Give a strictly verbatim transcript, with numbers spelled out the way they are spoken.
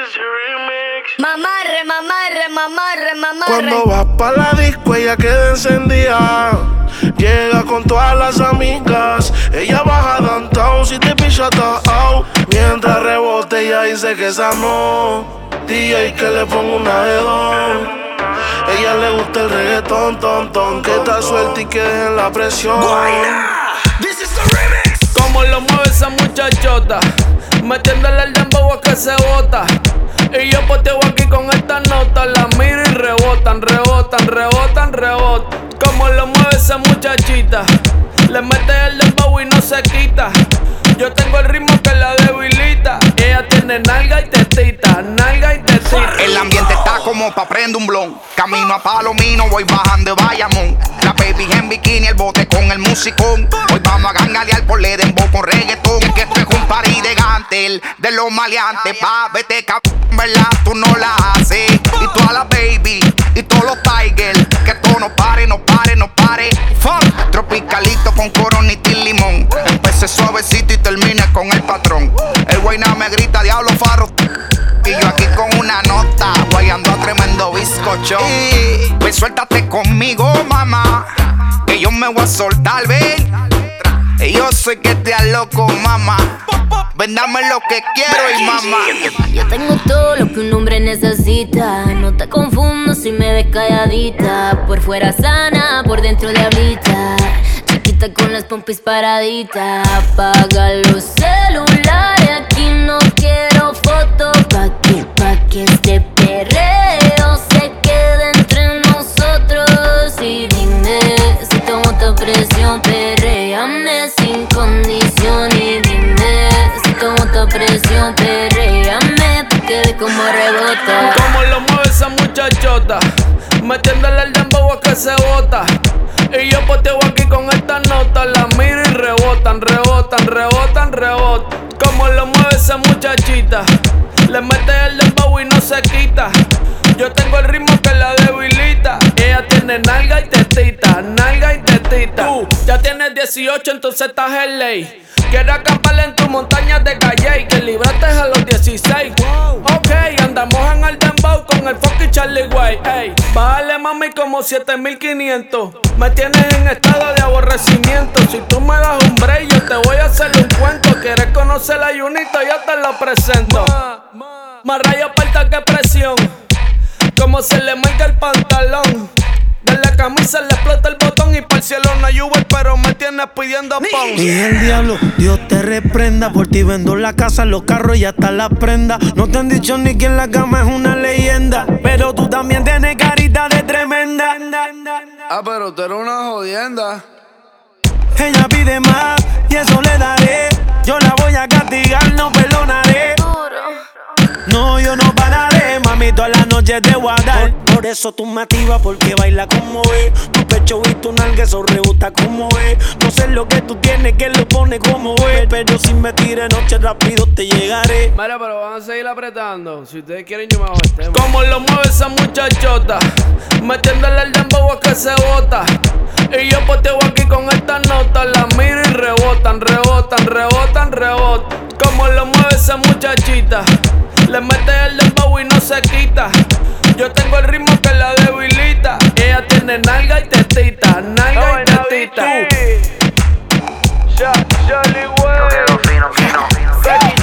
Mamarre, mamarre, mamarre, mamarre. Cuando vas pa' la disco ella queda encendida. Llega con todas las amigas. Ella baja downtown si te picha out. Mientras rebote ella dice que esa no. D J que le ponga una de dos. Ella le gusta el reggaetón, ton, ton. Que está suelta y que dejen la presión. This is the remix. Como lo mueve esa muchachota, metiéndole el dembow a que se bota. Y yo poteo aquí con esta nota. La miro y rebotan, rebotan, rebotan, rebotan. Como lo mueve esa muchachita, le mete el dembow y no se quita. Yo tengo el ritmo que la debilita. Ella tiene nalga y tetita, nalga y tetita. El ambiente está como pa' prender un blon. Camino a Palomino, voy bajando de Bayamón. La baby en bikini, el bote con el musicón. Hoy vamos a gangalear por le dembow con reggaetón. Es que esto es un party de gantel, de los maleantes. Pa' vete cabrón, ¿verdad? Tú no la haces. Y toda la baby, y todos los tigers. Que todo no pare, no pare, no pare. Fuck. Tropicalito con coronita y limón. Empecé suavecito y terminé con el patrón. El guayna me grita, diablo farro. Y yo aquí con una nota, guayando a tremendo bizcocho. Y pues suéltate conmigo, mamá, que yo me voy a soltar, ven. Y yo sé que te loco, mamá. Ven, dame lo que quiero y mamá. Yo tengo todo lo que un hombre necesita. No te confundo si me ves calladita. Por fuera sana, por dentro diablita. Chiquita con las pompis paraditas. Apaga los celulares, aquí no quiero fotos. Pa' que, pa' que este perreo se quede entre nosotros. Y dime si tomo tu presión, perréame sin condición. Y dime si tomo tu presión, perréame pa' que ve como rebota. Como lo mueve esa muchachota, metiéndole el dembow a que se bota. Y yo poteo aquí con esta nota. La miro y rebotan, rebotan, rebotan, rebotan. Como lo mueve esa muchachita, le mete el dembow y no se quita. Yo tengo el ritmo que la debilita. Ella tiene nalga y tetita, nalga y tetita. Tú ya tienes dieciocho, entonces estás en ley. Quiero acampar en tu montaña de calle y que libraste a los dieciséis. Ok, andamos en el dembow con el fucking Charlie Way. Ey, bájale mami como siete mil quinientos. Me tienes en estado de aborrecimiento. Si tú me das un break, yo te voy a hacer un cuento. ¿Quieres conocer la Junito? Yo te lo presento. Más rayo aparta que presión. Como se le marca el pantalón. De la camisa le explota el botón y para el cielo no hay Uber, pero me tienes pidiendo pon. Y el diablo, Dios te reprenda. Por ti vendo la casa, los carros y hasta la prenda. No te han dicho ni que en la cama es una leyenda, pero tú también tienes carita de tremenda. Ah, pero tú eres una jodienda. Ella pide más y eso le daré. Yo la voy a castigar, no perdonaré. No, yo no pararé, mami, toda la noche te voy a dar. Por, por eso tú me activas, porque baila como es. Tu pecho y tu nalga, eso rebota como es. No sé lo que tú tienes, que lo pone como es. Pero si me tires noche rápido te llegaré. Mira, pero van a seguir apretando. Si ustedes quieren, yo me hago el tema. Como lo mueve esa muchachota, metiéndole el dembow a que se bota. Y yo poteo aquí con esta nota. La miro y rebotan, rebotan, rebotan, rebotan. Como lo mueve esa muchachita, le mete el dembow y no se quita. Yo tengo el ritmo que la debilita. Ella tiene nalga y tetita, nalga y tetita. Charlie Way. Yo quedo fino, fino, fino.